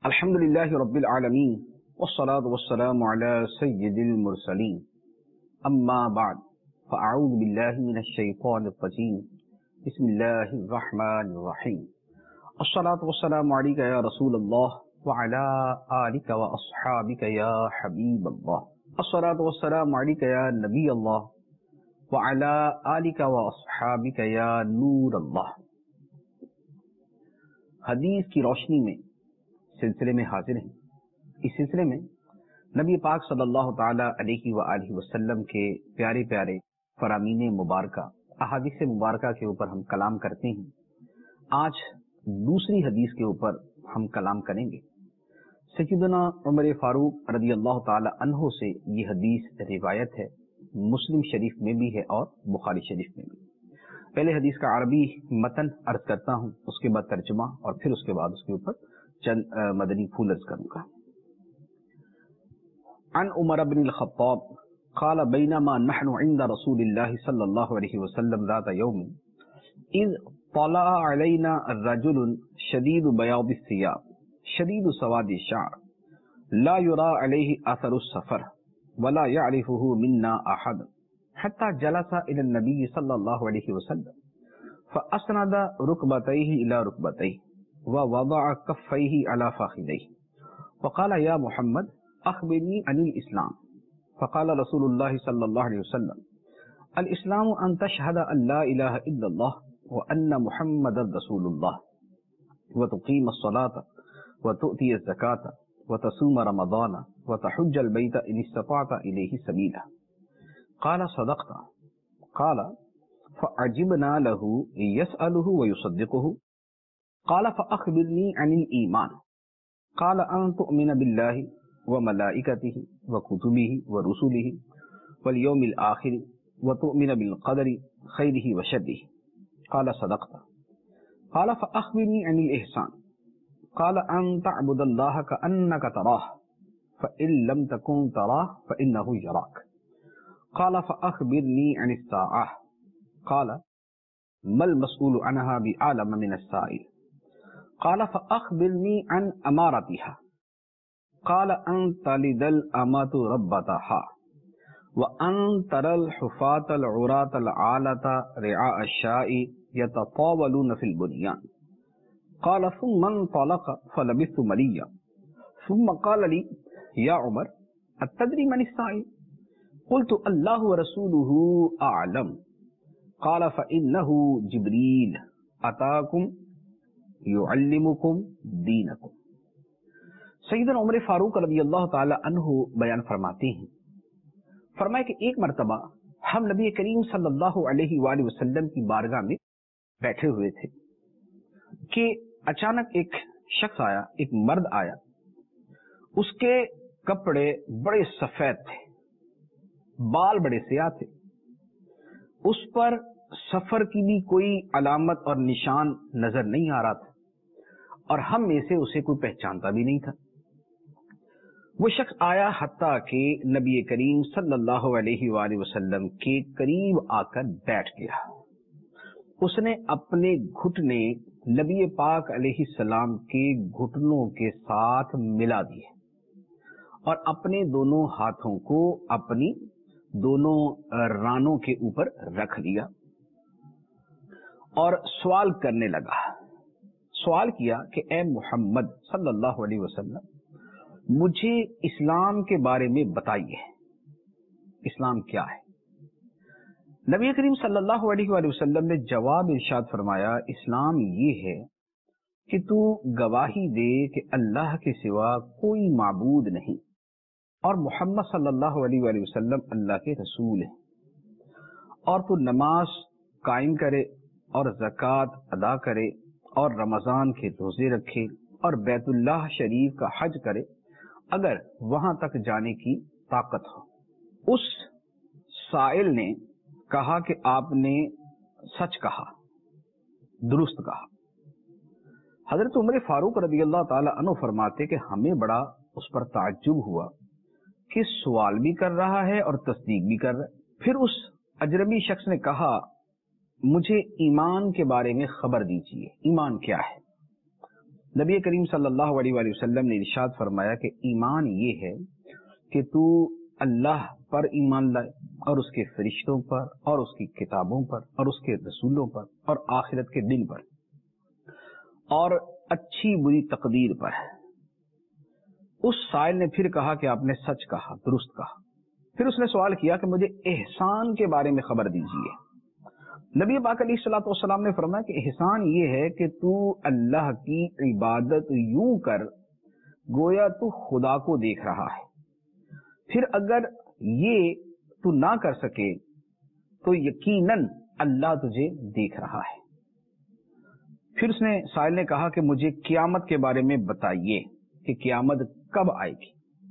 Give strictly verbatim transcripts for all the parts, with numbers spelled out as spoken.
الحمد للہ رب العالمین والصلاة والسلام على سید المرسلین اما بعد فاعوذ باللہ من الشیطان الرجیم بسم اللہ الرحمن الرحیم الصلاة والسلام علیک یا رسول اللہ وعلى آلک واصحابک یا حبیب اللہ الصلاة والسلام علیک یا نبی اللہ وعلى آلک واصحابک یا نور اللہ۔ حدیث کی روشنی میں سلسلے میں حاضر ہیں۔ اس سلسلے میں نبی پاک صلی اللہ تعالی علیہ وآلہ وسلم کے پیارے پیارے فرامین مبارکہ احادیث مبارکہ کے اوپر ہم کلام کرتے ہیں۔ آج دوسری حدیث کے اوپر ہم کلام کریں گے۔ سیدنا عمر فاروق رضی اللہ تعالی عنہ سے یہ حدیث روایت ہے، مسلم شریف میں بھی ہے اور بخاری شریف میں بھی۔ پہلے حدیث کا عربی متن عرض کرتا ہوں، اس کے بعد ترجمہ اور پھر اس کے بعد اس کے اوپر چند مدنی پھول عرض کروں گا۔ عن عمر بن الخطاب قال بينما نحن عند رسول الله صلى الله عليه وسلم ذات يوم إذ طلع علينا الرجل شديد بياض الثياب شديد سواد الشعر لا يرى عليه أثر السفر ولا يعرفه منا أحد حتى جلس إلى النبي صلى الله عليه وسلم فأسند ركبتيه إلى ركبتيه ووضع كفيه على فخذيه وقال يا محمد أخبرني عن الإسلام فقال رسول الله صلى الله عليه وسلم الإسلام أن تشهد أن لا إله إلا الله وأن محمدا رسول الله وتقيم الصلاة وتؤتي الزكاة وتصوم رمضان وتحج البيت إن استطعت إليه سبيلا قال صدقت قال فعجبنا له يسأله ويصدقه قال فأخبرني عن الإيمان قال أن تؤمن بالله وملائكته وكتبه ورسله واليوم الآخر وتؤمن بالقدر خيره وشره قال صدقت قال فأخبرني عن الإحسان قال أن تعبد الله كأنك تراه فإن لم تكن تراه فإنه يراك قال فأخبرني عن الساعة قال ما المسؤول عنها بأعلم من السائل قال فأخبرني عن أمارتها قال أن تلد الأمة ربتها وأن ترى الحفاة العراة العالة رعاء الشاء يتطاولون في البنيان قال ثم انطلق فلبثت مليا ثم قال لي يا عمر أتدري من السائل قلت الله ورسوله أعلم قال فإنه جبريل أتاكم یعلمکم دینکم۔ سیدنا عمر فاروق رضی اللہ تعالی عنہ بیان فرماتے ہیں، فرمائے کہ ایک مرتبہ ہم نبی کریم صلی اللہ علیہ وآلہ وسلم کی بارگاہ میں بیٹھے ہوئے تھے کہ اچانک ایک شخص آیا، ایک مرد آیا، اس کے کپڑے بڑے سفید تھے، بال بڑے سیاہ تھے، اس پر سفر کی بھی کوئی علامت اور نشان نظر نہیں آ رہا تھا اور ہم میں سے اسے کوئی پہچانتا بھی نہیں تھا۔ وہ شخص آیا حتیٰ کہ نبی کریم صلی اللہ علیہ وآلہ وسلم کے قریب آ کر بیٹھ گیا۔ اس نے اپنے گھٹنے نبی پاک علیہ السلام کے گھٹنوں کے ساتھ ملا دیے اور اپنے دونوں ہاتھوں کو اپنی دونوں رانوں کے اوپر رکھ لیا اور سوال کرنے لگا۔ سوال کیا کہ اے محمد صلی اللہ علیہ وسلم مجھے اسلام کے بارے میں بتائیے، اسلام کیا ہے؟ نبی کریم صلی اللہ علیہ وآلہ وسلم نے جواب ارشاد فرمایا، اسلام یہ ہے کہ تو گواہی دے کہ اللہ کے سوا کوئی معبود نہیں اور محمد صلی اللہ علیہ وآلہ وسلم اللہ کے رسول ہیں، اور تو نماز قائم کرے اور زکوٰۃ ادا کرے اور رمضان کے روزے رکھے اور بیت اللہ شریف کا حج کرے اگر وہاں تک جانے کی طاقت ہو۔ اس سائل نے کہا کہ آپ نے سچ کہا، درست کہا۔ حضرت عمر فاروق رضی اللہ تعالی عنہ فرماتے کہ ہمیں بڑا اس پر تعجب ہوا کہ سوال بھی کر رہا ہے اور تصدیق بھی کر رہا ہے۔ پھر اس اجنبی شخص نے کہا مجھے ایمان کے بارے میں خبر دیجیے، ایمان کیا ہے؟ نبی کریم صلی اللہ علیہ وآلہ وسلم نے ارشاد فرمایا کہ ایمان یہ ہے کہ تو اللہ پر ایمان لائے اور اس کے فرشتوں پر اور اس کی کتابوں پر اور اس کے رسولوں پر اور آخرت کے دن پر اور اچھی بری تقدیر پر۔ اس سائل نے پھر کہا کہ آپ نے سچ کہا، درست کہا۔ پھر اس نے سوال کیا کہ مجھے احسان کے بارے میں خبر دیجیے۔ نبی پاک علیہ الصلوۃ والسلام نے فرمایا کہ احسان یہ ہے کہ تو اللہ کی عبادت یوں کر گویا تو خدا کو دیکھ رہا ہے، پھر اگر یہ تو نہ کر سکے تو یقیناً اللہ تجھے دیکھ رہا ہے۔ پھر اس نے سائل نے کہا کہ مجھے قیامت کے بارے میں بتائیے کہ قیامت کب آئے گی۔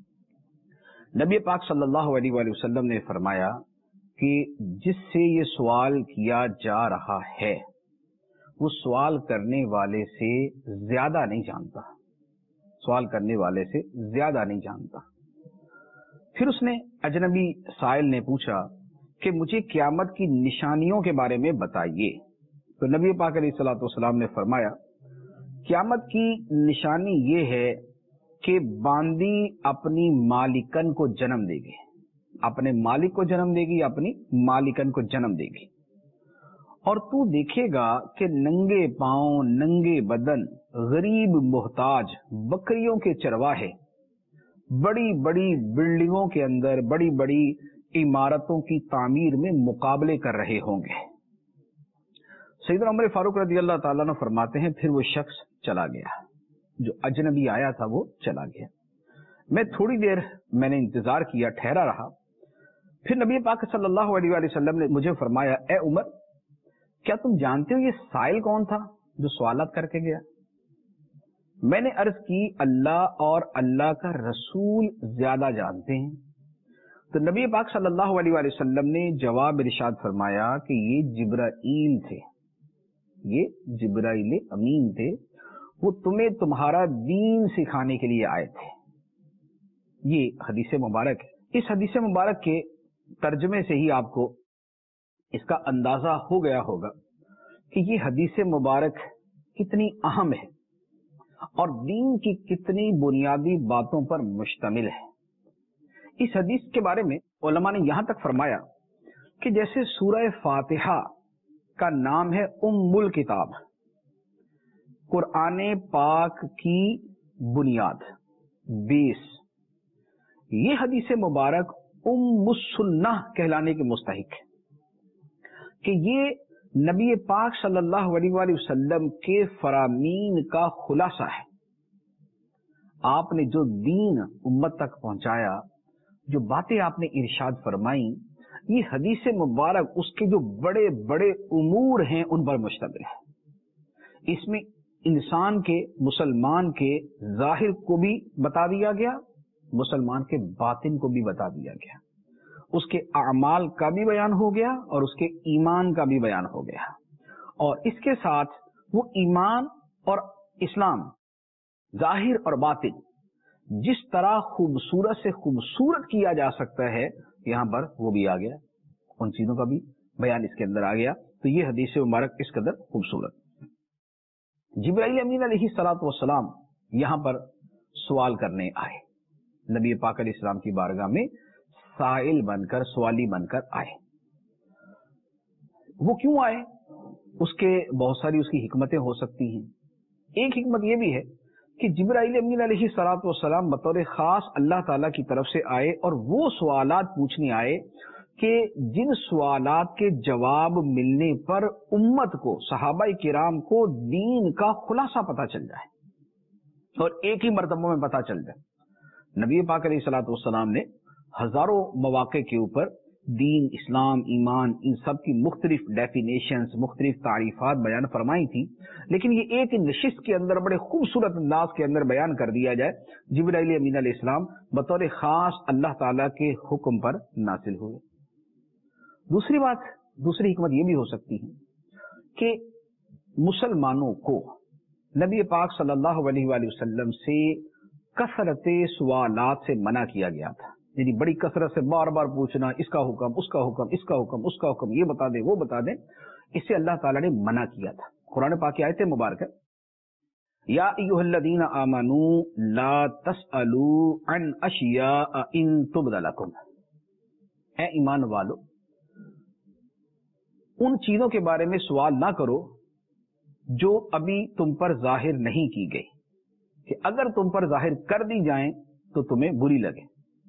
نبی پاک صلی اللہ علیہ وآلہ وسلم نے فرمایا کہ جس سے یہ سوال کیا جا رہا ہے وہ سوال کرنے والے سے زیادہ نہیں جانتا، سوال کرنے والے سے زیادہ نہیں جانتا۔ پھر اس نے اجنبی سائل نے پوچھا کہ مجھے قیامت کی نشانیوں کے بارے میں بتائیے، تو نبی پاک علیہ الصلوۃ والسلام نے فرمایا قیامت کی نشانی یہ ہے کہ باندی اپنی مالکن کو جنم دے گی، اپنے مالک کو جنم دے گی، اپنی مالکن کو جنم دے گی، اور تو دیکھے گا کہ ننگے پاؤں ننگے بدن غریب محتاج بکریوں کے چرواہے بڑی بڑی بلڈنگوں کے اندر بڑی بڑی عمارتوں کی تعمیر میں مقابلے کر رہے ہوں گے۔ سیدنا عمر فاروق رضی اللہ تعالیٰ عنہ فرماتے ہیں پھر وہ شخص چلا گیا، جو اجنبی آیا تھا وہ چلا گیا۔ میں تھوڑی دیر میں نے انتظار کیا، ٹھہرا رہا۔ پھر نبی پاک صلی اللہ علیہ وآلہ وسلم نے مجھے فرمایا اے عمر، کیا تم جانتے ہو یہ سائل کون تھا جو سوالات کر کے گیا؟ میں نے عرض کی اللہ اور اللہ کا رسول زیادہ جانتے ہیں۔ تو نبی پاک صلی اللہ علیہ وآلہ وسلم نے جواب ارشاد فرمایا کہ یہ جبرائیل تھے، یہ جبرائیل امین تھے، وہ تمہیں تمہارا دین سکھانے کے لیے آئے تھے۔ یہ حدیث مبارک ہے۔ اس حدیث مبارک کے ترجمے سے ہی آپ کو اس کا اندازہ ہو گیا ہوگا کہ یہ حدیث مبارک کتنی اہم ہے اور دین کی کتنی بنیادی باتوں پر مشتمل ہے۔ اس حدیث کے بارے میں علماء نے یہاں تک فرمایا کہ جیسے سورہ فاتحہ کا نام ہے ام الکتاب، قرآن پاک کی بنیاد، بیس، یہ حدیث مبارک ام السنہ کہلانے کے مستحق ہے کہ یہ نبی پاک صلی اللہ علیہ وآلہ وسلم کے فرامین کا خلاصہ ہے۔ آپ نے جو دین امت تک پہنچایا، جو باتیں آپ نے ارشاد فرمائیں، یہ حدیث مبارک اس کے جو بڑے بڑے امور ہیں ان پر مشتمل ہے۔ اس میں انسان کے، مسلمان کے ظاہر کو بھی بتا دیا گیا، مسلمان کے باطن کو بھی بتا دیا گیا، اس کے اعمال کا بھی بیان ہو گیا اور اس کے ایمان کا بھی بیان ہو گیا، اور اس کے ساتھ وہ ایمان اور اسلام ظاہر اور باطن جس طرح خوبصورت سے خوبصورت کیا جا سکتا ہے یہاں پر وہ بھی آ گیا، ان چیزوں کا بھی بیان اس کے اندر آ گیا۔ تو یہ حدیث مبارک اس قدر خوبصورت۔ جبرائیل امین علیہ الصلوۃ والسلام یہاں پر سوال کرنے آئے، نبی پاک علیہ السلام کی بارگاہ میں سائل بن کر، سوالی بن کر آئے۔ وہ کیوں آئے؟ اس کے بہت ساری اس کی حکمتیں ہو سکتی ہیں۔ ایک حکمت یہ بھی ہے کہ جبرائیل امین علیہ الصلوۃ والسلام بطور خاص اللہ تعالیٰ کی طرف سے آئے اور وہ سوالات پوچھنے آئے کہ جن سوالات کے جواب ملنے پر امت کو، صحابہ کرام کو دین کا خلاصہ پتہ چل جائے اور ایک ہی مرتبہ میں پتہ چل جائے۔ نبی پاک علیہ الصلوۃ والسلام نے ہزاروں مواقع کے اوپر دین، اسلام، ایمان، ان سب کی مختلف ڈیفینیشنز، مختلف تعریفات بیان فرمائی تھی، لیکن یہ ایک نشست کے اندر بڑے خوبصورت انداز کے اندر بیان کر دیا جائے۔ جبرائیل امین علیہ السلام بطور خاص اللہ تعالیٰ کے حکم پر نازل ہوئے۔ دوسری بات، دوسری حکمت یہ بھی ہو سکتی ہے کہ مسلمانوں کو نبی پاک صلی اللہ علیہ وآلہ وسلم سے کثرت سوالات سے منع کیا گیا تھا، یعنی بڑی کثرت سے بار بار پوچھنا، اس کا حکم، اس کا حکم، اس کا حکم، اس کا حکم، یہ بتا دیں، وہ بتا دیں، اس سے اللہ تعالیٰ نے منع کیا تھا۔ قرآن پاک کی آیت مبارکہ یا ایھا الذین آمنوا لا تسألوا عن اشیاء ان تبد لکم، اے ایمان والو ان چیزوں کے بارے میں سوال نہ کرو جو ابھی تم پر ظاہر نہیں کی گئی، کہ اگر تم پر ظاہر کر دی جائیں تو تمہیں بری لگے۔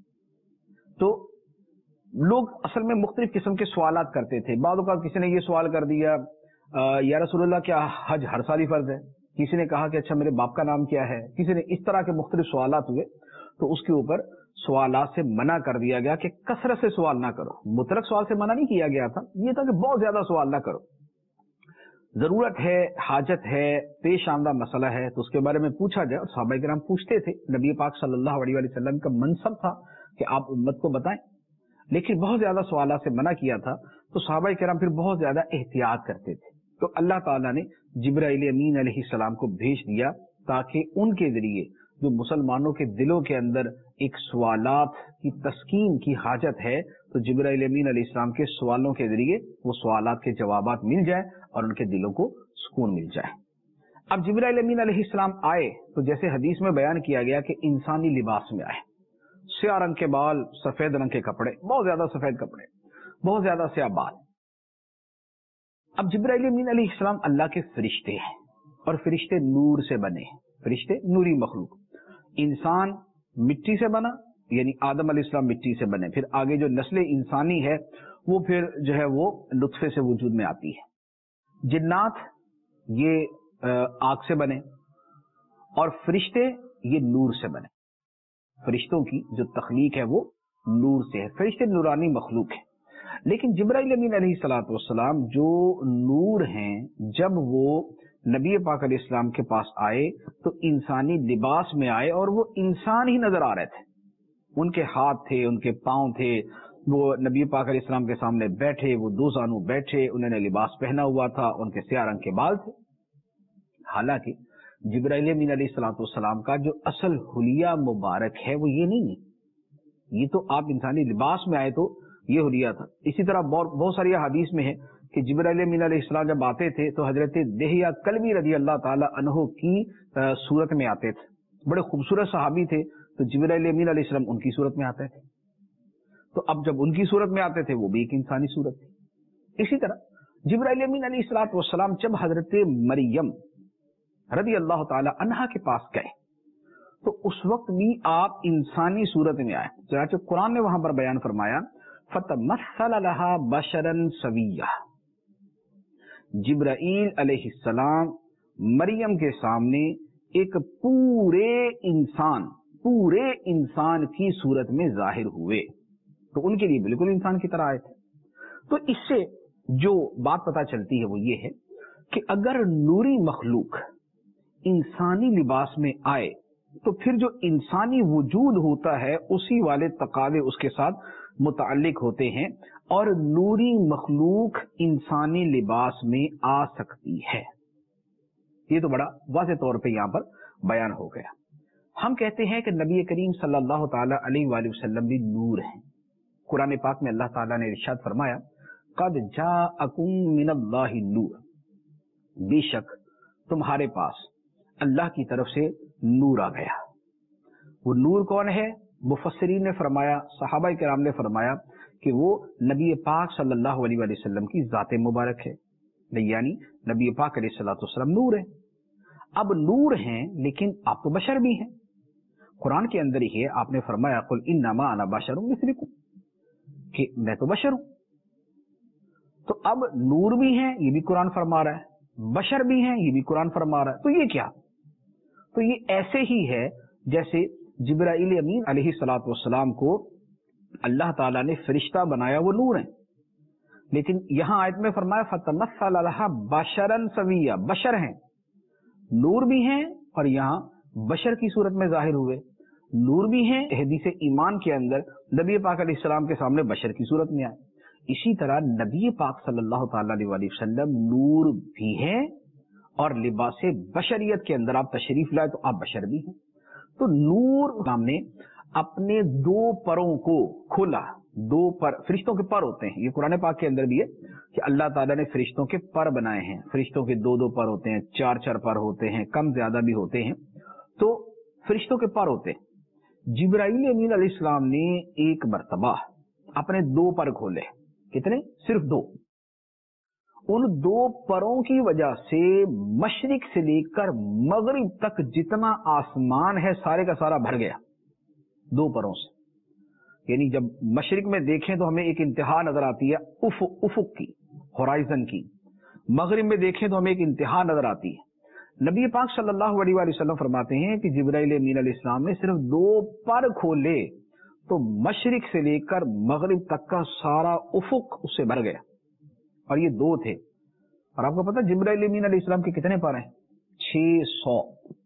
تو لوگ اصل میں مختلف قسم کے سوالات کرتے تھے۔ بعض اوقات کسی نے یہ سوال کر دیا یا رسول اللہ کیا حج ہر سال ہی فرض ہے؟ کسی نے کہا کہ اچھا میرے باپ کا نام کیا ہے؟ کسی نے اس طرح کے مختلف سوالات ہوئے، تو اس کے اوپر سوالات سے منع کر دیا گیا کہ کثرت سے سوال نہ کرو۔ مطلق سوال سے منع نہیں کیا گیا تھا، یہ تھا کہ بہت زیادہ سوال نہ کرو۔ ضرورت ہے، حاجت ہے، پیش آمدہ مسئلہ ہے تو اس کے بارے میں پوچھا جائے، اور صحابہ کرام پوچھتے تھے۔ نبی پاک صلی اللہ علیہ وآلہ وسلم کا منصب تھا کہ آپ امت کو بتائیں، لیکن بہت زیادہ سوالات سے منع کیا تھا تو صحابہ کرام پھر بہت زیادہ احتیاط کرتے تھے۔ تو اللہ تعالیٰ نے جبرائیل امین علیہ السلام کو بھیج دیا تاکہ ان کے ذریعے جو مسلمانوں کے دلوں کے اندر ایک سوالات کی تسکین کی حاجت ہے، تو جبرائیل امین علیہ السلام کے سوالوں کے ذریعے وہ سوالات کے جوابات مل جائے اور ان کے دلوں کو سکون مل جائے۔ اب جبرائیل امین علیہ السلام آئے تو جیسے حدیث میں بیان کیا گیا کہ انسانی لباس میں آئے، سیاہ رنگ کے بال، سفید رنگ کے کپڑے، بہت زیادہ سفید کپڑے، بہت زیادہ سیاہ بال۔ اب جبرائیل امین علیہ السلام اللہ کے فرشتے ہیں، اور فرشتے نور سے بنے ہیں، فرشتے نوری مخلوق۔ انسان مٹی سے بنا، یعنی آدم علیہ السلام مٹی سے بنے، پھر آگے جو نسل انسانی ہے وہ پھر جو ہے وہ نطفے سے وجود میں آتی ہے۔ جنات یہ آگ سے بنے، اور فرشتے یہ نور سے بنے۔ فرشتوں کی جو تخلیق ہے وہ نور سے ہے، فرشتے نورانی مخلوق ہے۔ لیکن جبرائیل امین علیہ الصلوۃ والسلام جو نور ہیں، جب وہ نبی پاک علیہ السلام کے پاس آئے تو انسانی لباس میں آئے، اور وہ انسان ہی نظر آ رہے تھے۔ ان کے ہاتھ تھے، ان کے پاؤں تھے، وہ نبی پاک علیہ السلام کے سامنے بیٹھے، وہ دو زانو بیٹھے، انہوں نے لباس پہنا ہوا تھا، ان کے سیاہ رنگ کے بال تھے۔ حالانکہ جبرائیل امین علیہ الصلوۃ والسلام کا جو اصل حلیہ مبارک ہے وہ یہ نہیں ہے، یہ تو آپ انسانی لباس میں آئے تو یہ حلیہ تھا۔ اسی طرح بہت ساری حدیث میں ہے کہ جبرائیل امین علیہ السلام جب آتے تھے تو حضرت دہیہ کلبی رضی اللہ تعالی عنہ کی صورت میں آتے تھے، بڑے خوبصورت صحابی تھے، تو جبرائیل امین علیہ السلام ان کی صورت میں آتے تھے۔ تو اب جب ان کی صورت میں آتے تھے وہ بھی ایک انسانی صورت تھی۔ اسی طرح جبرائیل امین علیہ الصلوۃ والسلام جب حضرت مریم رضی اللہ تعالی عنہا کے پاس گئے تو اس وقت بھی آپ انسانی صورت میں آئے، چنانچہ قرآن نے وہاں پر بیان فرمایا فَتَمَثَّلَ لَهَا بَشَرًا سَوِيًّا، جبرائیل علیہ السلام مریم کے سامنے ایک پورے انسان پورے انسان کی صورت میں ظاہر ہوئے، تو ان کے لیے بالکل انسان کی طرح آئے تھے۔ تو اس سے جو بات پتہ چلتی ہے وہ یہ ہے کہ اگر نوری مخلوق انسانی لباس میں آئے تو پھر جو انسانی وجود ہوتا ہے اسی والے تقاضے اس کے ساتھ متعلق ہوتے ہیں، اور نوری مخلوق انسانی لباس میں آ سکتی ہے۔ یہ تو بڑا واضح طور پہ یہاں پر بیان ہو گیا۔ ہم کہتے ہیں کہ نبی کریم صلی اللہ تعالی علیہ وآلہ وسلم بھی نور ہیں۔ قرآن پاک میں اللہ تعالیٰ نے ارشاد فرمایا قد جاءکم من اللہ نور، بے شک تمہارے پاس اللہ کی طرف سے نور آ گیا۔ وہ نور کون ہے؟ مفسرین نے فرمایا، صحابہ کرام نے فرمایا کہ وہ نبی پاک صلی اللہ علیہ وآلہ وسلم کی ذات مبارک ہے، یعنی نبی پاک علیہ الصلوۃ والسلام نور ہے۔ اب نور ہیں لیکن آپ تو بشر بھی ہیں۔ قرآن کے اندر ہی ہے، آپ نے فرمایا قل انما انا بشر مثلکم، کہ میں تو بشر ہوں۔ تو اب نور بھی ہیں، یہ بھی قرآن فرما رہا ہے، بشر بھی ہیں، یہ بھی قرآن فرما رہا ہے، تو یہ کیا؟ تو یہ ایسے ہی ہے جیسے جبرائیل امین علیہ الصلوۃ والسلام کو اللہ تعالیٰ نے فرشتہ بنایا، وہ نور ہیں، لیکن یہاں آیت میں فرمایا فَتَمَثَّلَ لَهَا بَشَرًا سَوِيًّا، بشر ہیں، نور بھی ہیں، اور یہاں بشر کی صورت میں ظاہر ہوئے، نور بھی ہیں۔ حدیث ایمان کے اندر نبی پاک علیہ السلام کے سامنے بشر کی صورت میں آئے۔ اسی طرح نبی پاک صلی اللہ تعالی علیہ وسلم نور بھی ہیں، اور لباس بشریت کے اندر آپ تشریف لائے تو آپ بشر بھی ہیں۔ تو نور نام نے اپنے دو پروں کو کھولا، دو پر، فرشتوں کے پر ہوتے ہیں، یہ قرآن پاک کے اندر بھی ہے کہ اللہ تعالیٰ نے فرشتوں کے پر بنائے ہیں، فرشتوں کے دو دو پر ہوتے ہیں، چار چار پر ہوتے ہیں، کم زیادہ بھی ہوتے ہیں، تو فرشتوں کے پر ہوتے ہیں۔ جبرائیل امین علیہ السلام نے ایک مرتبہ اپنے دو پر کھولے، کتنے؟ صرف دو۔ ان دو پروں کی وجہ سے مشرق سے لے کر مغرب تک جتنا آسمان ہے سارے کا سارا بھر گیا، دو پروں سے۔ یعنی جب مشرق میں دیکھیں تو ہمیں ایک انتہا نظر آتی ہے افق افق کی، ہورائزن کی، مغرب میں دیکھیں تو ہمیں ایک انتہا نظر آتی ہے۔ نبی پاک صلی اللہ علیہ وآلہ وسلم فرماتے ہیں کہ جبرائیل امین علیہ السلام نے صرف دو پر کھولے تو مشرق سے لے کر مغرب تک کا سارا افق اس سے بھر گیا، اور یہ دو تھے۔ اور آپ کو پتا جبرائیل امین علیہ السلام کے کتنے پر ہیں؟ چھ سو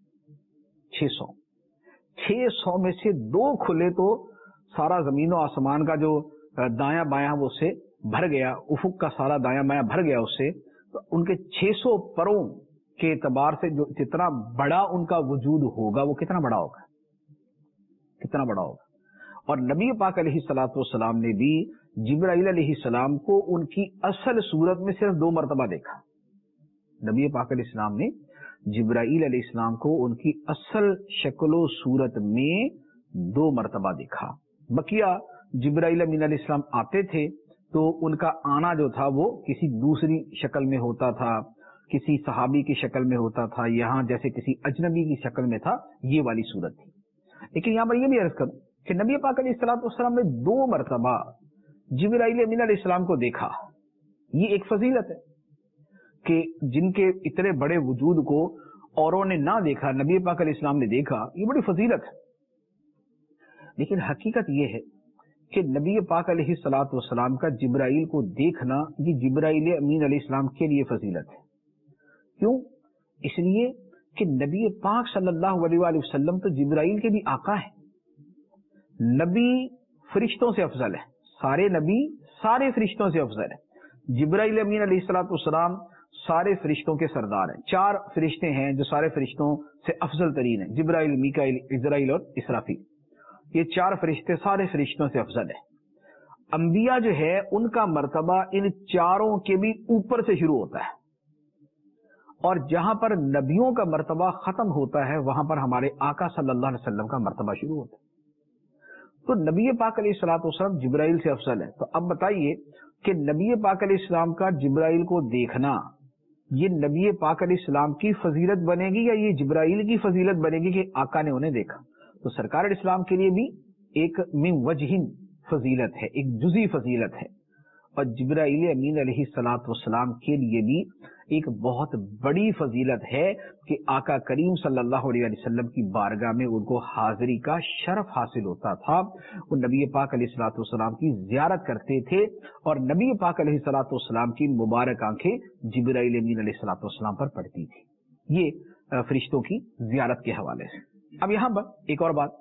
چھ سو چھ سو میں سے دو کھلے تو سارا زمین و آسمان کا جو دایاں بایاں وہ اس سے بھر گیا، افق کا سارا دایاں بایاں بھر گیا اس سے۔ تو ان کے چھ سو پروں کے اعتبار سے جو جتنا بڑا ان کا وجود ہوگا وہ کتنا بڑا ہوگا، کتنا بڑا ہوگا۔ اور نبی پاک علیہ الصلوۃ والسلام نے بھی جبرائیل علیہ السلام کو ان کی اصل صورت میں صرف دو مرتبہ دیکھا۔ نبی پاک علیہ السلام نے جبرائیل علیہ السلام کو ان کی اصل شکل و صورت میں دو مرتبہ دیکھا۔ بقیہ جبرائیل امین علیہ السلام آتے تھے تو ان کا آنا جو تھا وہ کسی دوسری شکل میں ہوتا تھا، کسی صحابی کی شکل میں ہوتا تھا، یہاں جیسے کسی اجنبی کی شکل میں تھا، یہ والی صورت تھی۔ لیکن یہاں پر یہ بھی عرض کروں کہ نبی پاک علیہ الصلوۃ والسلام نے دو مرتبہ جبرائیل امین علیہ السلام کو دیکھا، یہ ایک فضیلت ہے کہ جن کے اتنے بڑے وجود کو اوروں نے نہ دیکھا، نبی پاک علیہ السلام نے دیکھا، یہ بڑی فضیلت ہے۔ لیکن حقیقت یہ ہے کہ نبی پاک علیہ الصلوۃ والسلام کا جبرائیل کو دیکھنا یہ جبرائیل امین علیہ السلام کے لیے فضیلت ہے۔ کیوں؟ اس لیے کہ نبی پاک صلی اللہ علیہ وآلہ وسلم تو جبرائیل کے بھی آقا ہے، نبی فرشتوں سے افضل ہے، سارے نبی سارے فرشتوں سے افضل ہے۔ جبرائیل امین علیہ الصلوۃ والسلام سارے فرشتوں کے سردار ہیں، چار فرشتے ہیں جو سارے فرشتوں سے افضل ترین ہیں، جبرائیل، میکائیل، عزرائیل اور اسرافیل، یہ چار فرشتے سارے فرشتوں سے افضل ہیں۔ انبیاء جو ہے ان کا مرتبہ ان چاروں کے بھی اوپر سے شروع ہوتا ہے، اور جہاں پر نبیوں کا مرتبہ ختم ہوتا ہے وہاں پر ہمارے آقا صلی اللہ علیہ وسلم کا مرتبہ شروع ہوتا ہے۔ تو نبی پاک علیہ الصلوۃ والسلام جبرائیل سے افضل ہے۔ تو اب بتائیے کہ نبی پاک علیہ السلام کا جبرائیل کو دیکھنا یہ نبی پاک علیہ السلام کی فضیلت بنے گی یا یہ جبرائیل کی فضیلت بنے گی کہ آقا نے انہیں دیکھا؟ تو سرکار اسلام کے لیے بھی ایک من وجہ فضیلت ہے، ایک جزئی فضیلت ہے، اور جبرائیل امین علیہ الصلوۃ والسلام کے لیے بھی ایک بہت بڑی فضیلت ہے کہ آقا کریم صلی اللہ علیہ وسلم کی بارگاہ میں ان کو حاضری کا شرف حاصل ہوتا تھا۔ وہ نبی پاک علیہ الصلوۃ والسلام کی زیارت کرتے تھے، اور نبی پاک علیہ الصلوۃ والسلام کی مبارک آنکھیں جبرائیل امین علیہ الصلوۃ والسلام پر پڑتی تھی، یہ فرشتوں کی زیارت کے حوالے سے۔ اب یہاں پر ایک اور بات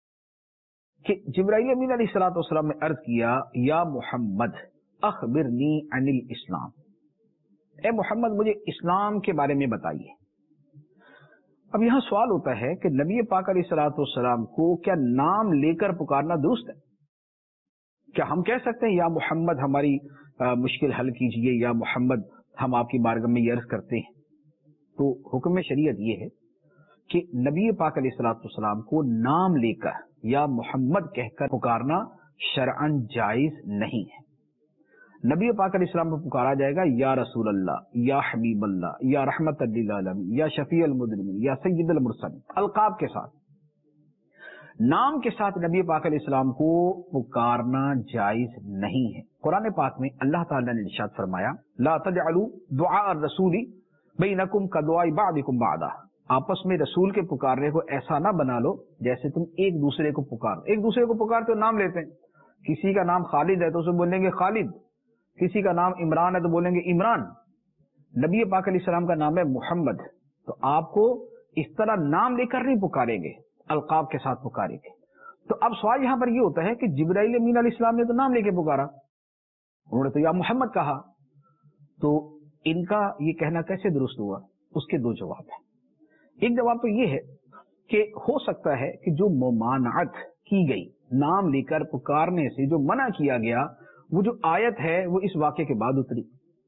کہ جبرائیل امین علیہ الصلوۃ والسلام نے عرض کیا، یا محمد اخبرنی عن الاسلام، اے محمد مجھے اسلام کے بارے میں بتائیے۔ اب یہاں سوال ہوتا ہے کہ نبی پاک علیہ الصلوۃ والسلام کو کیا نام لے کر پکارنا درست ہے؟ کیا ہم کہہ سکتے ہیں یا محمد ہماری مشکل حل کیجئے، یا محمد ہم آپ کی بارگاہ میں یہ عرض کرتے ہیں؟ تو حکم شریعت یہ ہے کہ نبی پاک علیہ الصلوۃ والسلام کو نام لے کر یا محمد کہہ کر پکارنا شرعاً جائز نہیں ہے۔ نبی پاک علیہ السلام کو پکارا جائے گا یا رسول اللہ، یا حبیب اللہ، یا رحمت للعالمین، یا شفیع المذنبین، یا سید المرسلین، القاب کے ساتھ، نام کے ساتھ نبی پاک علیہ السلام کو پکارنا جائز نہیں ہے۔ قرآن پاک میں اللہ تعالیٰ نے ارشاد فرمایا، لا تجعلوا دعاء الرسول بینکم کدعاء بعضکم بعضا، آپس میں رسول کے پکارنے کو ایسا نہ بنا لو جیسے تم ایک دوسرے کو پکار ایک دوسرے کو پکارتے ہو، نام لیتے ہیں، کسی کا نام خالد ہے تو اسے بولیں گے خالد، کسی کا نام عمران ہے تو بولیں گے عمران، نبی پاک علیہ السلام کا نام ہے محمد، تو آپ کو اس طرح نام لے کر نہیں پکاریں گے، القاب کے ساتھ پکاریں گے۔ تو اب سوال یہاں پر یہ ہوتا ہے کہ جبرائیل امین علیہ السلام نے تو نام لے کے پکارا، انہوں نے تو یا محمد کہا، تو ان کا یہ کہنا کیسے درست ہوا؟ اس کے دو جواب ہیں۔ ایک جواب تو یہ ہے کہ ہو سکتا ہے کہ جو ممانعت کی گئی نام لے کر پکارنے سے، جو منع کیا گیا، وہ جو آیت ہے وہ اس واقعے کے بعد اتری،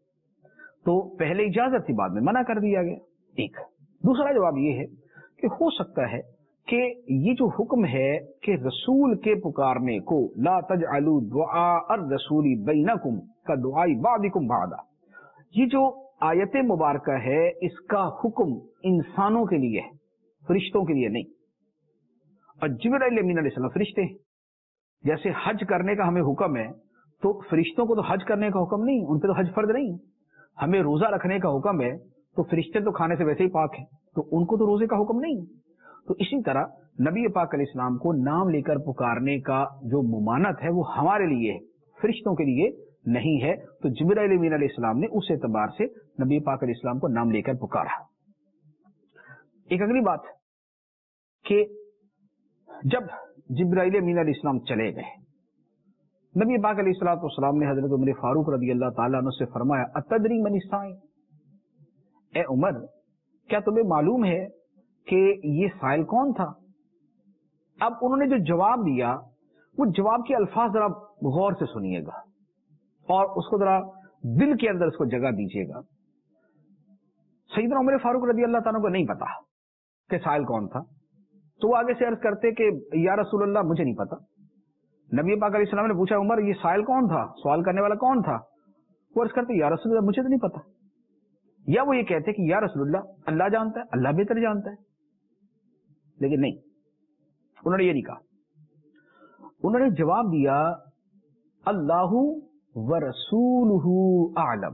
تو پہلے اجازت تھی، بعد میں منع کر دیا گیا. ایک دوسرا جواب یہ ہے کہ ہو سکتا ہے کہ یہ جو حکم ہے کہ رسول کے پکارنے کو لا تجعلوا دعاء الرسول بینکم کدعاء بعضکم بعضا، یہ جو آیت مبارکہ ہے اس کا حکم انسانوں کے لیے ہے، فرشتوں کے لیے نہیں. اور جبرائیل امین علیہ السلام فرشتے ہیں. جیسے حج کرنے کا ہمیں حکم ہے تو فرشتوں کو تو حج کرنے کا حکم نہیں، ان پہ تو حج فرض نہیں. ہمیں روزہ رکھنے کا حکم ہے تو فرشتے تو کھانے سے ویسے ہی پاک ہیں، تو ان کو تو روزے کا حکم نہیں. تو اسی طرح نبی پاک علیہ السلام کو نام لے کر پکارنے کا جو ممانت ہے وہ ہمارے لیے ہے، فرشتوں کے لیے نہیں ہے. تو جبرائیل امین علیہ السلام نے اس اعتبار سے نبی پاک علیہ السلام کو نام لے کر پکارا. ایک اگلی بات کہ جب جبرائیل امین علیہ السلام چلے گئے، نبی پاک علیہ الصلوۃ والسلام نے حضرت عمر فاروق رضی اللہ تعالیٰ عنہ سے فرمایا اتدری من السائل، اے عمر کیا تمہیں معلوم ہے کہ یہ سائل کون تھا؟ اب انہوں نے جو جواب دیا وہ جواب کے الفاظ ذرا غور سے سنیے گا اور اس کو ذرا دل کے اندر اس کو جگہ دیجیے گا. سیدنا عمر فاروق رضی اللہ تعالیٰ کو نہیں پتا کہ سائل کون تھا، تو وہ آگے سے عرض کرتے کہ یا رسول اللہ مجھے نہیں پتا. نبی پاک علیہ السلام نے پوچھا عمر یہ سائل کون تھا، سوال کرنے والا کون تھا؟ وہ عرض کرتے یا رسول اللہ مجھے تو نہیں پتا. یا وہ یہ کہتے کہ یا رسول اللہ اللہ جانتا ہے، اللہ بہتر جانتا ہے. لیکن نہیں، انہوں نے یہ نہیں کہا. انہوں نے جواب دیا اللہ ورسولہ اعلم،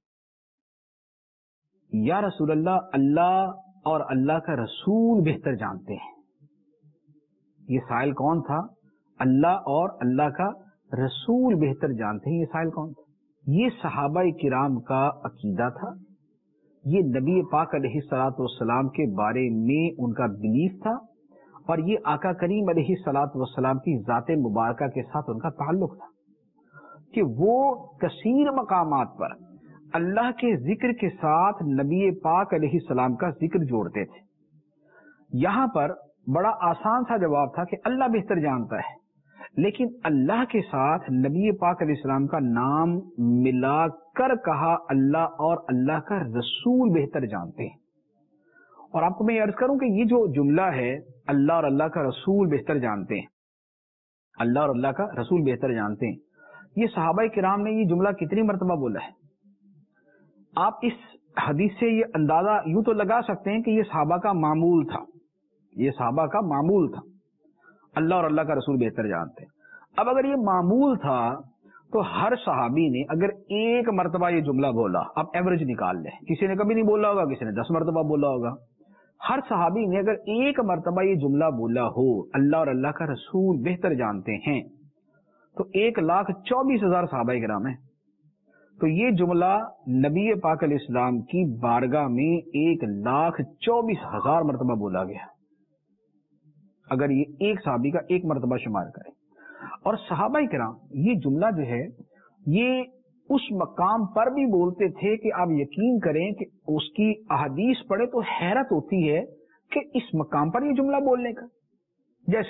یا رسول اللہ اللہ اور اللہ کا رسول بہتر جانتے ہیں. یہ سائل کون تھا؟ اللہ اور اللہ کا رسول بہتر جانتے ہیں یہ سائل کون تھا. یہ صحابہ کرام کا عقیدہ تھا، یہ نبی پاک علیہ الصلوۃ والسلام کے بارے میں ان کا بلیف تھا، اور یہ آقا کریم علیہ الصلوۃ والسلام کی ذات مبارکہ کے ساتھ ان کا تعلق تھا کہ وہ کثیر مقامات پر اللہ کے ذکر کے ساتھ نبی پاک علیہ السلام کا ذکر جوڑتے تھے. یہاں پر بڑا آسان سا جواب تھا کہ اللہ بہتر جانتا ہے، لیکن اللہ کے ساتھ نبی پاک علیہ السلام کا نام ملا کر کہا اللہ اور اللہ کا رسول بہتر جانتے ہیں. اور آپ کو میں یہ عرض کروں کہ یہ جو جملہ ہے اللہ اور اللہ کا رسول بہتر جانتے ہیں، اللہ اور اللہ کا رسول بہتر جانتے ہیں، یہ صحابہ کرام نے یہ جملہ کتنی مرتبہ بولا ہے؟ آپ اس حدیث سے یہ اندازہ یوں تو لگا سکتے ہیں کہ یہ صحابہ کا معمول تھا، یہ صحابہ کا معمول تھا، اللہ اور اللہ کا رسول بہتر جانتے ہیں. اب اگر یہ معمول تھا تو ہر صحابی نے اگر ایک مرتبہ یہ جملہ بولا، آپ ایوریج نکال لیں، کسی نے کبھی نہیں بولا ہوگا، کسی نے دس مرتبہ بولا ہوگا، ہر صحابی نے اگر ایک مرتبہ یہ جملہ بولا ہو اللہ اور اللہ کا رسول بہتر جانتے ہیں، تو ایک لاکھ چوبیس ہزار صحابہ کرام ہیں. تو یہ جملہ نبی پاک علیہ السلام کی بارگاہ میں ایک لاکھ چوبیس ہزار مرتبہ بولا گیا، اگر یہ ایک صحابی کا ایک مرتبہ شمار کرے. اور صحابہ کرام یہ جملہ جو ہے یہ اس مقام پر بھی بولتے تھے کہ آپ یقین کریں کہ اس کی احادیث پڑھے تو حیرت ہوتی ہے کہ اس مقام پر یہ جملہ بولنے کا. جیسے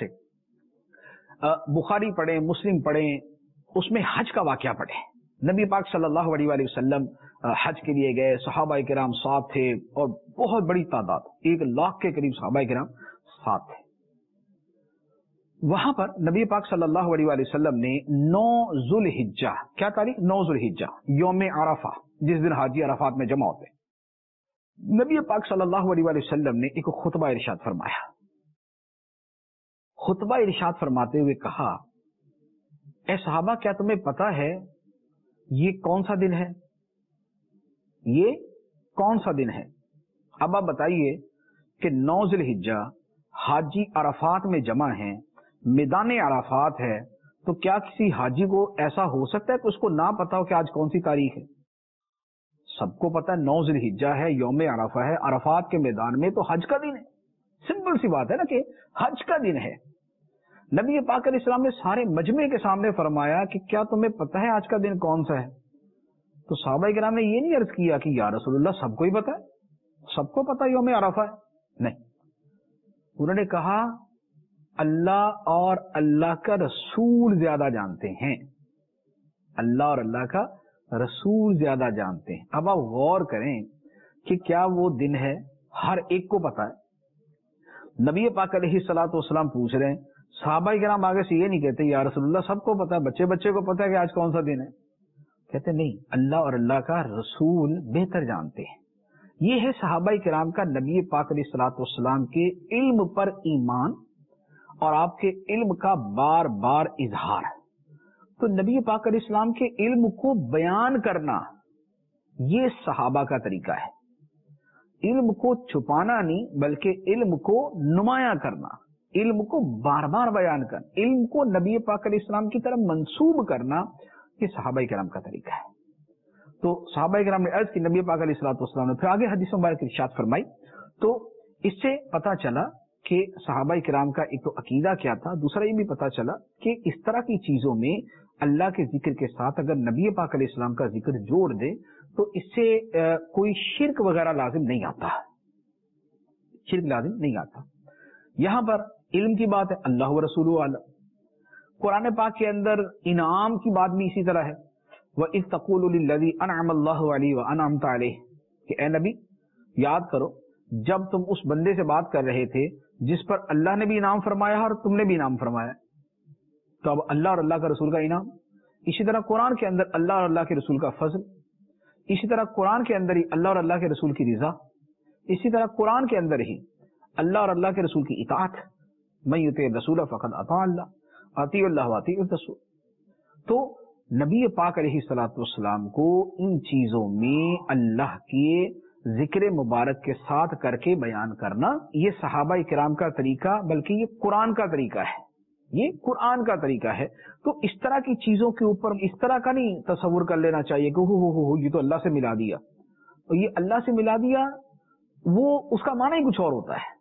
بخاری پڑھیں، مسلم پڑھیں، اس میں حج کا واقعہ پڑھیں. نبی پاک صلی اللہ علیہ وآلہ وسلم حج کے لیے گئے، صحابہ کرام ساتھ تھے اور بہت بڑی تعداد، ایک لاکھ کے قریب صحابہ کرام ساتھ تھے. وہاں پر نبی پاک صلی اللہ علیہ وآلہ وسلم نے نو ذوالحجہ، کیا تاریخ؟ نو ذوالحجہ، یوم عرفہ، جس دن حاجی عرفات میں جمع ہوتے، نبی پاک صلی اللہ علیہ وآلہ وسلم نے ایک خطبہ ارشاد فرمایا. خطبہ ارشاد فرماتے ہوئے کہا اے صحابہ کیا تمہیں پتا ہے یہ کون سا دن ہے؟ یہ کون سا دن ہے؟ اب آپ بتائیے کہ نو ذوالحجہ حاجی عرفات میں جمع ہیں، میدان عرفات ہے، تو کیا کسی حاجی کو ایسا ہو سکتا ہے کہ اس کو نہ پتا ہو کہ آج کون سی تاریخ ہے؟ سب کو پتا ہے نو ذوالحجہ ہے، یوم عرفہ ہے، عرفات کے میدان میں تو حج کا دن ہے. سمپل سی بات ہے نا کہ حج کا دن ہے. نبی پاک علیہ السلام نے سارے مجمع کے سامنے فرمایا کہ کیا تمہیں پتا ہے آج کا دن کون سا ہے؟ تو صحابہ کرام نے یہ نہیں عرض کیا کہ یا رسول اللہ سب کو ہی پتا ہے، سب کو پتا یوم عرفہ ہے. نہیں، انہوں نے کہا اللہ اور اللہ کا رسول زیادہ جانتے ہیں، اللہ اور اللہ کا رسول زیادہ جانتے ہیں. اب آپ غور کریں کہ کیا وہ دن ہے ہر ایک کو پتا ہے؟ نبی پاک علیہ الصلوۃ والسلام پوچھ رہے ہیں، صحابہ کرام آگے سے یہ نہیں کہتے یا رسول اللہ سب کو پتا ہے، بچے بچے کو پتا ہے کہ آج کون سا دن ہے. کہتے نہیں، اللہ اور اللہ کا رسول بہتر جانتے ہیں. یہ ہے صحابہ کرام کا نبی پاک علیہ الصلوۃ والسلام کے علم پر ایمان اور آپ کے علم کا بار بار اظہار. تو نبی پاک علیہ السلام کے علم کو بیان کرنا یہ صحابہ کا طریقہ ہے. علم کو چھپانا نہیں بلکہ علم کو نمایاں کرنا، علم کو بار بار بیان کرنا، علم کو نبی پاک علیہ السلام کی طرف منسوب کرنا، یہ صحابہ کرام کا طریقہ ہے. تو صحابہ کرام نے عرض کی، نبی پاک علیہ الصلوۃ والسلام نے پھر آگے حدیث مبارک ارشاد فرمائی. تو اس سے پتہ چلا کہ صحابہ کرام کا ایک تو عقیدہ کیا تھا، دوسرا یہ بھی پتہ چلا کہ اس طرح کی چیزوں میں اللہ کے ذکر کے ساتھ اگر نبی پاک علیہ السلام کا ذکر جوڑ دے تو اس سے کوئی شرک وغیرہ لازم نہیں آتا، شرک لازم نہیں آتا. یہاں پر علم کی بات ہے، اللہ و رسول عالم. قرآن پاک کے اندر انعام کی بات بھی اسی طرح ہے، وَإِذْ تَقُولُ لِلَّذِي أَنْعَمَ اللَّهُ عَلَيْهِ وَأَنْعَمْتَ عَلَيْهِ کہ اے نبی یاد کرو جب تم اس بندے سے بات کر رہے تھے جس پر اللہ نے بھی انعام فرمایا اور تم نے بھی انعام فرمایا. تو اب اللہ اور اللہ کا رسول کا انعام، اسی طرح قرآن کے اندر اللہ اور اللہ کے رسول کا فضل، اسی طرح قرآن کے اندر ہی اللہ اور اللہ کے رسول کی رضا، اسی طرح قرآن کے اندر ہی اللہ اور اللہ کے رسول کی اطاعت. من یطع الرسول فقد اطاع اللہ، اطیعوا اللہ واطیعوا الرسول. تو نبی پاک علیہ الصلوۃ والسلام کو ان چیزوں میں اللہ کے ذکر مبارک کے ساتھ کر کے بیان کرنا یہ صحابہ کرام کا طریقہ بلکہ یہ قرآن کا طریقہ ہے، یہ قرآن کا طریقہ ہے. تو اس طرح کی چیزوں کے اوپر اس طرح کا نہیں تصور کر لینا چاہیے کہ ہو ہو ہو یہ تو اللہ سے ملا دیا، اور یہ اللہ سے ملا دیا وہ اس کا معنی ہی کچھ اور ہوتا ہے.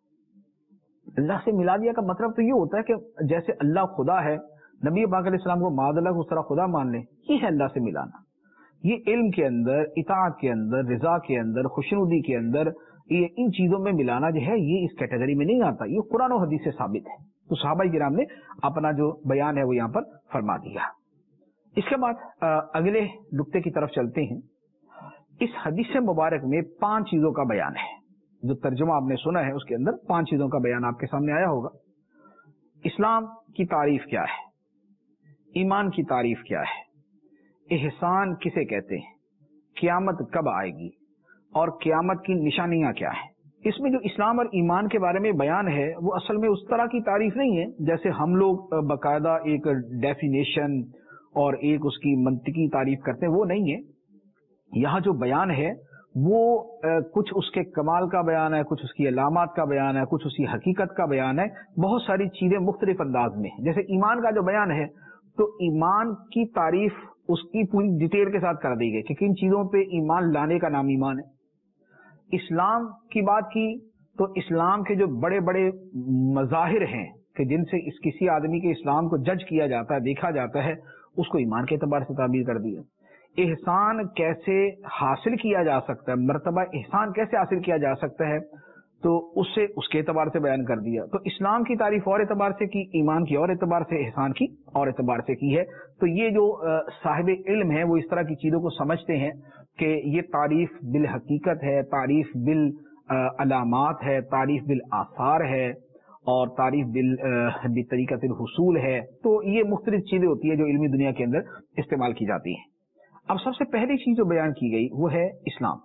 اللہ سے ملا دیا کا مطلب تو یہ ہوتا ہے کہ جیسے اللہ خدا ہے، نبی پاک علیہ السلام کو معاذ اللہ اس طرح خدا مان لیں، یہ ہے اللہ سے ملانا. یہ علم کے اندر، اطاعت کے اندر، رضا کے اندر، خوشنودی کے اندر، یہ ان چیزوں میں ملانا جو ہے یہ اس کیٹیگری میں نہیں آتا، یہ قرآن و حدیث سے ثابت ہے. تو صحابہ کرام نے اپنا جو بیان ہے وہ یہاں پر فرما دیا. اس کے بعد اگلے نقطے کی طرف چلتے ہیں. اس حدیث مبارک میں پانچ چیزوں کا بیان ہے، جو ترجمہ آپ نے سنا ہے اس کے اندر پانچ چیزوں کا بیان آپ کے سامنے آیا ہوگا. اسلام کی تعریف کیا ہے، ایمان کی تعریف کیا ہے، احسان کسے کہتے ہیں، قیامت کب آئے گی اور قیامت کی نشانیاں کیا ہیں. اس میں جو اسلام اور ایمان کے بارے میں بیان ہے وہ اصل میں اس طرح کی تعریف نہیں ہے جیسے ہم لوگ باقاعدہ ایک ڈیفینیشن اور ایک اس کی منطقی تعریف کرتے ہیں، وہ نہیں ہے. یہاں جو بیان ہے وہ کچھ اس کے کمال کا بیان ہے، کچھ اس کی علامات کا بیان ہے، کچھ اس کی حقیقت کا بیان ہے، بہت ساری چیزیں مختلف انداز میں. جیسے ایمان کا جو بیان ہے تو ایمان کی تعریف اس کی پوری ڈیٹیل کے ساتھ کر دی گئی کہ کن چیزوں پہ ایمان لانے کا نام ایمان ہے. اسلام کی بات کی تو اسلام کے جو بڑے بڑے مظاہر ہیں کہ جن سے اس کسی آدمی کے اسلام کو جج کیا جاتا ہے، دیکھا جاتا ہے، اس کو ایمان کے اعتبار سے تعبیر کر دیا. احسان کیسے حاصل کیا جا سکتا ہے، مرتبہ احسان کیسے حاصل کیا جا سکتا ہے تو اس سے اس کے اعتبار سے بیان کر دیا. تو اسلام کی تعریف اور اعتبار سے کی، ایمان کی اور اعتبار سے، احسان کی اور اعتبار سے کی ہے. تو یہ جو صاحب علم ہے وہ اس طرح کی چیزوں کو سمجھتے ہیں کہ یہ تعریف بالحقیقت ہے، تعریف بالعلامات ہے، تعریف بالآثار ہے اور تعریف بالطریقۃ الحصول ہے. تو یہ مختلف چیزیں ہوتی ہیں جو علمی دنیا کے اندر استعمال کی جاتی ہیں. اب سب سے پہلی چیز جو بیان کی گئی وہ ہے اسلام.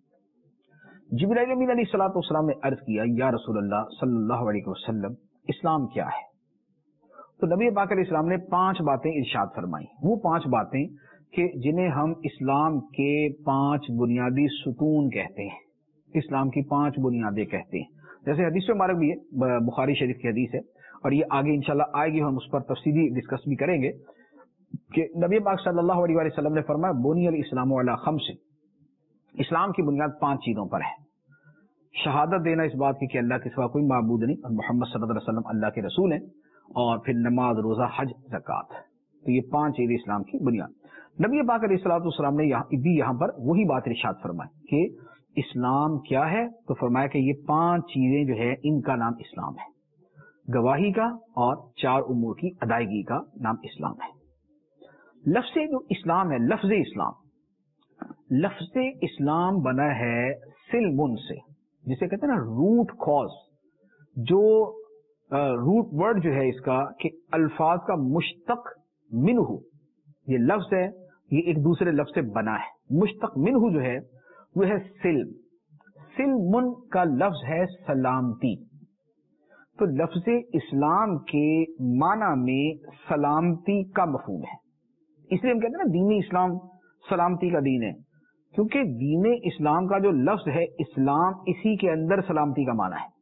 جبرائیل امین علیہ الصلوۃ والسلام نے عرض کیا یا رسول اللہ صلی اللہ علیہ وسلم اسلام کیا ہے؟ تو نبی پاک علیہ السلام نے پانچ باتیں ارشاد فرمائی. وہ پانچ باتیں کہ جنہیں ہم اسلام کے پانچ بنیادی ستون کہتے ہیں، اسلام کی پانچ بنیادیں کہتے ہیں. جیسے حدیث مبارک بھی ہے، بخاری شریف کی حدیث ہے اور یہ آگے انشاءاللہ آئے گی، ہم اس پر تفصیلی ڈسکس بھی کریں گے کہ نبی پاک صلی اللہ علیہ وسلم نے فرمایا بنی الاسلام علی خمس، اسلام کی بنیاد پانچ چیزوں پر ہے. شہادت دینا اس بات کی کہ اللہ کے سوا کوئی معبود نہیں اور محمد صلی اللہ علیہ وسلم اللہ کے رسول ہیں، اور پھر نماز، روزہ، حج، زکوٰۃ. تو یہ پانچ چیزیں اسلام کی بنیاد. نبی پاک علیہ الصلوۃ والسلام نے یہاں بھی یہاں پر وہی بات ارشاد فرمائی کہ اسلام کیا ہے، تو فرمایا کہ یہ پانچ چیزیں جو ہے ان کا نام اسلام ہے. گواہی کا اور چار امور کی ادائیگی کا نام اسلام ہے. لفظ جو اسلام ہے، لفظ اسلام لفظ اسلام بنا ہے سلمن سے، جسے کہتے ہیں نا روٹ کاز، جو روٹ ورڈ جو ہے اس کا کہ الفاظ کا مشتق منہ، یہ لفظ ہے یہ ایک دوسرے لفظ سے بنا ہے، مشتق منہ جو ہے وہ ہے سلم، سلمن کا لفظ ہے سلامتی، تو لفظ اسلام کے معنی میں سلامتی کا مفہوم ہے، اس لیے ہم کہتے ہیں نا دین اسلام سلامتی کا دین ہے، کیونکہ دین اسلام کا جو لفظ ہے اسلام، اسی کے اندر سلامتی کا معنی ہے،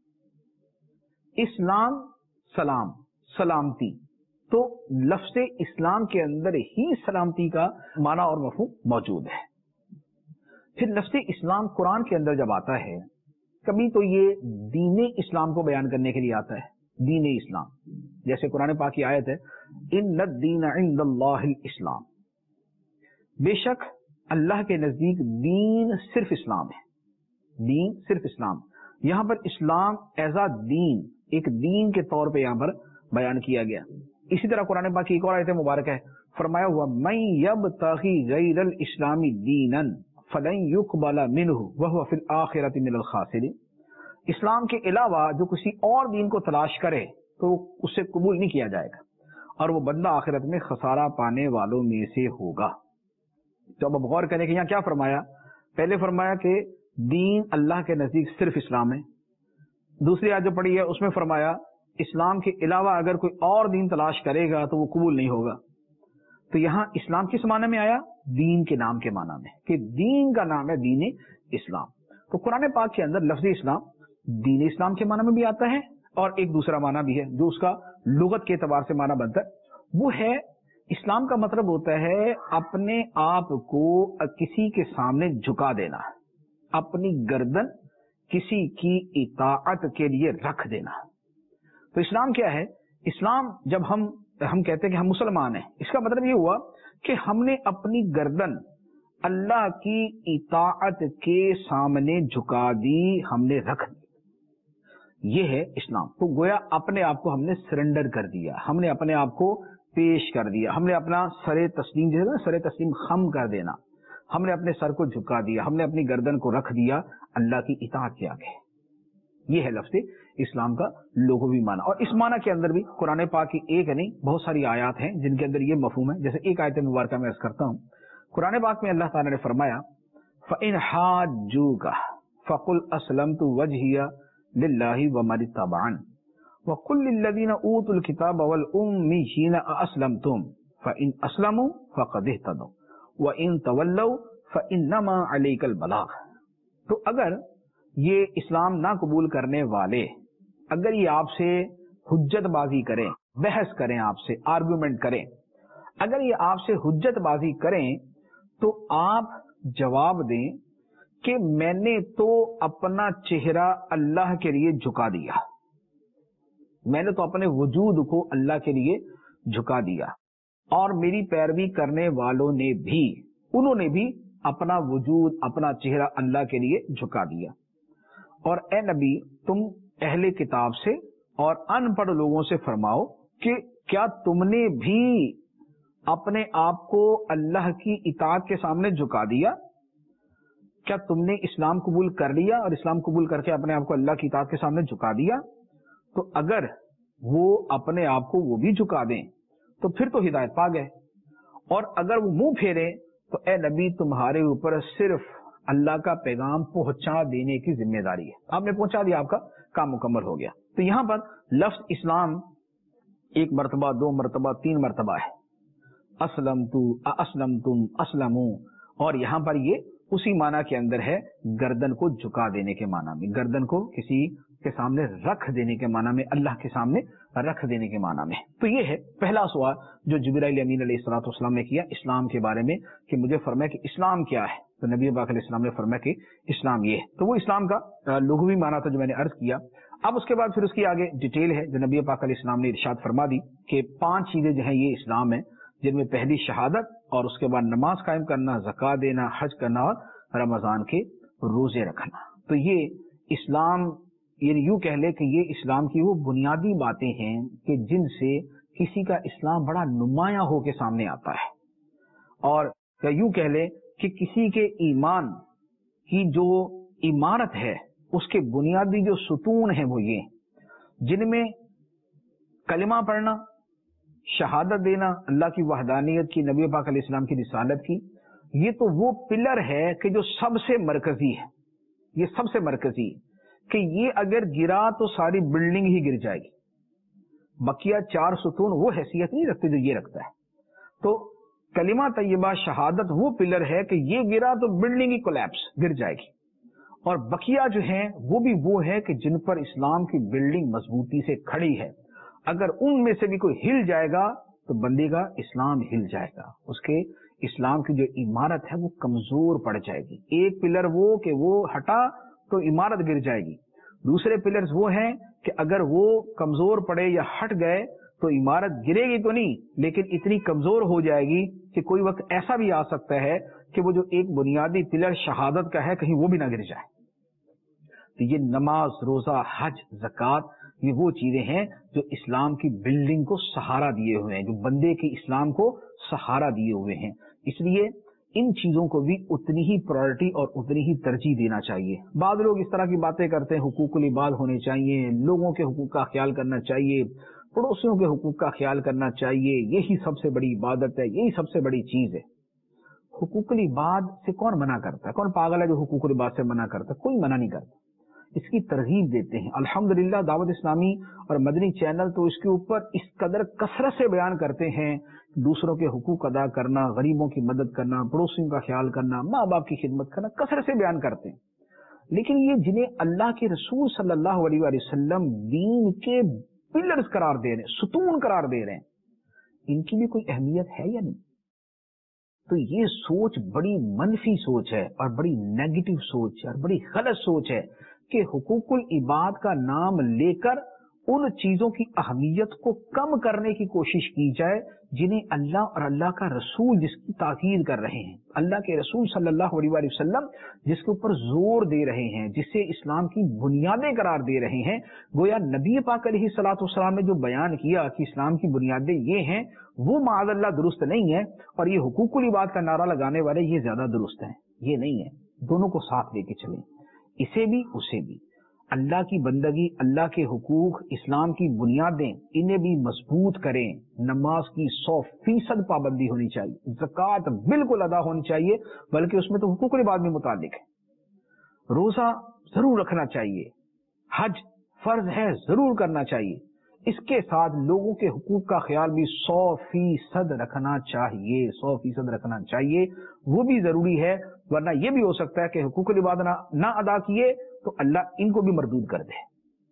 اسلام سلام سلامتی، تو لفظ اسلام کے اندر ہی سلامتی کا معنی اور مفہوم موجود ہے۔ پھر لفظ اسلام قرآن کے اندر جب آتا ہے، کبھی تو یہ دین اسلام کو بیان کرنے کے لیے آتا ہے، دین اسلام، جیسے قرآن پاک کی آیت ہے ان الدین عند اللہ الاسلام، بے شک اللہ کے نزدیک دین صرف اسلام ہے، دین صرف اسلام، یہاں پر اسلام ایز اے دین، ایک دین کے طور پہ یہاں پر بیان کیا گیا۔ اسی طرح قرآن پاک کی ایک اور آیت مبارک ہے، فرمایا ہوا من یبتغی غیر الاسلام دینا فلن یقبل منہ وہو فی الآخرۃ من الخاسرین، اسلام کے علاوہ جو کسی اور دین کو تلاش کرے تو اسے قبول نہیں کیا جائے گا، اور وہ بندہ آخرت میں خسارہ پانے والوں میں سے ہوگا۔ تو اب غور کریں کہ یہاں کیا فرمایا، پہلے فرمایا کہ دین اللہ کے نزدیک صرف اسلام ہے، دوسری آیت جو پڑھی ہے اس میں فرمایا اسلام کے علاوہ اگر کوئی اور دین تلاش کرے گا تو وہ قبول نہیں ہوگا، تو یہاں اسلام کس معنی میں آیا، دین کے نام کے معنی میں، کہ دین کا نام ہے دین اسلام۔ تو قرآن پاک کے اندر لفظ اسلام دین اسلام کے معنی میں بھی آتا ہے، اور ایک دوسرا معنی بھی ہے جو اس کا لغت کے اعتبار سے معنی بنتا ہے، وہ ہے اسلام کا مطلب ہوتا ہے اپنے آپ کو کسی کے سامنے جھکا دینا، اپنی گردن کسی کی اطاعت کے لیے رکھ دینا۔ تو اسلام کیا ہے، اسلام جب ہم ہم کہتے ہیں کہ ہم مسلمان ہیں، اس کا مطلب یہ ہوا کہ ہم نے اپنی گردن اللہ کی اطاعت کے سامنے جھکا دی، ہم نے رکھ دی، یہ ہے اسلام۔ تو گویا اپنے آپ کو ہم نے سرنڈر کر دیا، ہم نے اپنے آپ کو پیش کر دیا، ہم نے اپنا سر تسلیم، جو ہے نا سر تسلیم خم کر دینا، ہم نے اپنے سر کو جھکا دیا، ہم نے اپنی گردن کو رکھ دیا اللہ کی اطاعت کے آگے، یہ ہے لفظ اسلام کا لغوی معنی۔ اور اس معنی کے اندر بھی قرآن پاک کی ایک نہیں بہت ساری آیات ہیں جن کے اندر یہ مفہوم ہے، جیسے ایک آیت مبارکہ میں عرض کرتا ہوں، قرآن پاک میں اللہ تعالیٰ نے فرمایا فَإِنْ حَاجُّوكَ فَقُلْ أَسْلَمْتُ وَجْهِيَ لِلَّهِ وَمَنِ اتَّبَعَنِ وَقُلْ لِلَّذِينَ أُوتُوا الْكِتَابَ وَالْأُمِّيِّينَ أَأَسْلَمْتُمْ فَإِنْ أَسْلَمُوا فَقَدِ اهْتَدَوْا وَإِنْ تَوَلَّوْا فَإِنَّمَا عَلَيْكَ الْبَلَاغُ۔ تو اگر یہ اسلام نہ قبول کرنے والے اگر یہ آپ سے حجت بازی کریں، بحث کریں، آپ سے آرگومنٹ کریں، اگر یہ آپ سے حجت بازی کریں تو آپ جواب دیں کہ میں نے تو اپنا چہرہ اللہ کے لیے جھکا دیا، میں نے تو اپنے وجود کو اللہ کے لیے جھکا دیا، اور میری پیروی کرنے والوں نے بھی، انہوں نے بھی اپنا وجود، اپنا چہرہ اللہ کے لیے جھکا دیا۔ اور اے نبی تم اہل کتاب سے اور ان پڑھ لوگوں سے فرماؤ کہ کیا تم نے بھی اپنے آپ کو اللہ کی اطاعت کے سامنے جھکا دیا، کیا تم نے اسلام قبول کر لیا اور اسلام قبول کر کے اپنے آپ کو اللہ کی اطاعت کے سامنے جھکا دیا؟ تو اگر وہ اپنے آپ کو وہ بھی جھکا دیں تو پھر تو ہدایت پا گئے، اور اگر وہ منہ پھیریں تو اے نبی تمہارے اوپر صرف اللہ کا پیغام پہنچا دینے کی ذمہ داری ہے، آپ نے پہنچا دیا، آپ کا کام مکمل ہو گیا۔ تو یہاں پر لفظ اسلام ایک مرتبہ، دو مرتبہ، تین مرتبہ ہے، اسلمتو، اسلمتم، اسلمو، اور یہاں پر یہ اسی معنی کے اندر ہے، گردن کو جھکا دینے کے معنی میں، گردن کو کسی کے سامنے رکھ دینے کے معنی میں، اللہ کے سامنے رکھ دینے کے معنی میں۔ تو یہ ہے پہلا سوال جو جبرائیل امین علیہ الصلوۃ والسلام نے کیا اسلام کے بارے میں، کہ مجھے فرمایا کہ اسلام کیا ہے، تو نبی پاک علیہ السلام نے فرمایا کہ اسلام یہ ہے۔ تو وہ اسلام کا لغوی معنی تھا جو میں نے عرض کیا۔ اب اس کے بعد پھر اس کی آگے ڈیٹیل ہے جو نبی پاک علیہ السلام نے ارشاد فرما دی کہ پانچ چیزیں جو ہیں یہ اسلام ہے، جن میں پہلی شہادت، اور اس کے بعد نماز قائم کرنا، زکوٰۃ دینا، حج کرنا، اور رمضان کے روزے رکھنا۔ تو یہ اسلام، یعنی یوں کہہ لے کہ یہ اسلام کی وہ بنیادی باتیں ہیں کہ جن سے کسی کا اسلام بڑا نمایاں ہو کے سامنے آتا ہے، اور یوں کہہ لے کہ کسی کے ایمان کی جو عمارت ہے اس کے بنیادی جو ستون ہیں وہ یہ، جن میں کلمہ پڑھنا، شہادت دینا اللہ کی وحدانیت کی، نبی پاک علیہ السلام کی رسالت کی، یہ تو وہ پلر ہے کہ جو سب سے مرکزی ہے، یہ سب سے مرکزی ہے کہ یہ اگر گرا تو ساری بلڈنگ ہی گر جائے گی. بقیہ چار ستون وہ حیثیت نہیں رکھتے جو یہ رکھتا ہے. تو کلمہ طیبہ شہادت وہ پلر ہے کہ یہ گرا تو بلڈنگ ہی کولیپس گر جائے گی، اور بقیہ جو ہیں وہ بھی وہ ہے کہ جن پر اسلام کی بلڈنگ مضبوطی سے کھڑی ہے. اگر ان میں سے بھی کوئی ہل جائے گا تو بندے کا اسلام ہل جائے گا، اس کے اسلام کی جو عمارت ہے وہ کمزور پڑ جائے گی. ایک پلر وہ کہ وہ ہٹا تو عمارت گر جائے گی، دوسرے پلرز وہ ہیں کہ اگر وہ کمزور پڑے یا ہٹ گئے تو عمارت گرے گی تو نہیں لیکن اتنی کمزور ہو جائے گی کہ کوئی وقت ایسا بھی آ سکتا ہے کہ وہ جو ایک بنیادی پلر شہادت کا ہے کہیں وہ بھی نہ گر جائے. تو یہ نماز، روزہ، حج، زکوٰۃ، یہ وہ چیزیں ہیں جو اسلام کی بلڈنگ کو سہارا دیے ہوئے ہیں، جو بندے کی اسلام کو سہارا دیے ہوئے ہیں. اس لیے ان چیزوں کو بھی اتنی ہی پرائرٹی اور اتنی ہی ترجیح دینا چاہیے. بعض لوگ اس طرح کی باتیں کرتے ہیں، حقوق العباد ہونے چاہیے، لوگوں کے حقوق کا خیال کرنا چاہیے، پڑوسیوں کے حقوق کا خیال کرنا چاہیے، یہی سب سے بڑی عبادت ہے، یہی سب سے بڑی چیز ہے. حقوق العباد سے کون منع کرتا ہے؟ کون پاگل ہے جو حقوق العباد سے منع کرتا ہے؟ کوئی منع نہیں کرتا، اس کی ترغیب دیتے ہیں. الحمدللہ دعوت اسلامی اور مدنی چینل تو اس کے اوپر اس قدر کثرت سے بیان کرتے ہیں، دوسروں کے حقوق ادا کرنا، غریبوں کی مدد کرنا، پڑوسیوں کا خیال کرنا، ماں باپ کی خدمت کرنا، کثرت سے بیان کرتے ہیں. لیکن یہ جنہیں اللہ کے رسول صلی اللہ علیہ وآلہ وسلم دین کے پلرز قرار دے رہے ہیں، ستون قرار دے رہے ہیں، ان کی بھی کوئی اہمیت ہے یا نہیں؟ تو یہ سوچ بڑی منفی سوچ ہے اور بڑی نیگیٹو سوچ ہے اور بڑی غلط سوچ ہے کہ حقوق العباد کا نام لے کر ان چیزوں کی اہمیت کو کم کرنے کی کوشش کی جائے جنہیں اللہ اور اللہ کا رسول جس کی تاکید کر رہے ہیں، اللہ کے رسول صلی اللہ علیہ وآلہ وسلم جس کے اوپر زور دے رہے ہیں، جسے اسلام کی بنیادیں قرار دے رہے ہیں. گویا نبی پاک علیہ الصلوۃ والسلام نے جو بیان کیا کہ اسلام کی بنیادیں یہ ہیں وہ معاذ اللہ درست نہیں ہے، اور یہ حقوق العباد کا نعرہ لگانے والے یہ زیادہ درست ہیں. یہ نہیں ہے، دونوں کو ساتھ لے کے چلیں، اسے بھی اسے بھی. اللہ کی بندگی، اللہ کے حقوق، اسلام کی بنیادیں، انہیں بھی مضبوط کریں. نماز کی سو فیصد پابندی ہونی چاہیے، زکوٰۃ بالکل ادا ہونی چاہیے، بلکہ اس میں تو حقوق العباد بھی متعلق ہے. روزہ ضرور رکھنا چاہیے، حج فرض ہے ضرور کرنا چاہیے. اس کے ساتھ لوگوں کے حقوق کا خیال بھی سو فیصد رکھنا چاہیے، سو فیصد رکھنا چاہیے، وہ بھی ضروری ہے. ورنہ یہ بھی ہو سکتا ہے کہ حقوق العباد نہ ادا کیے تو اللہ ان کو بھی مردود کر دے.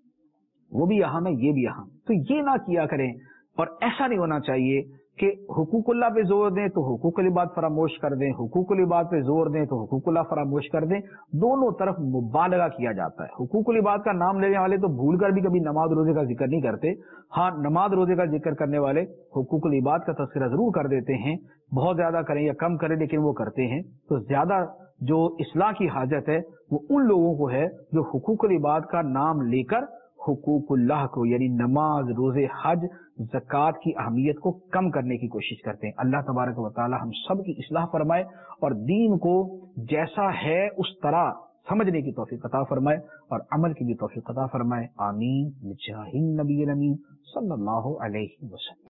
وہ بھی اہم ہے، یہ بھی اہم. تو یہ نہ کیا کریں، اور ایسا نہیں ہونا چاہیے کہ حقوق اللہ پہ زور دیں تو حقوق العباد فراموش کر دیں، حقوق العباد پہ زور دیں تو حقوق اللہ فراموش کر دیں. دونوں طرف مبالغہ کیا جاتا ہے. حقوق العباد کا نام لینے والے تو بھول کر بھی کبھی نماز روزے کا ذکر نہیں کرتے. ہاں، نماز روزے کا ذکر کرنے والے حقوق العباد کا تذکرہ ضرور کر دیتے ہیں، بہت زیادہ کریں یا کم کریں لیکن وہ کرتے ہیں. تو زیادہ جو اصلاح کی حاجت ہے وہ ان لوگوں کو ہے جو حقوق العباد کا نام لے کر حقوق اللہ کو، یعنی نماز، روزے، حج، زکوٰۃ کی اہمیت کو کم کرنے کی کوشش کرتے ہیں. اللہ تبارک و تعالی ہم سب کی اصلاح فرمائے اور دین کو جیسا ہے اس طرح سمجھنے کی توفیق عطا فرمائے اور عمل کی بھی توفیق عطا فرمائے. آمین بجاہ النبی الامین صلی اللہ علیہ وسلم.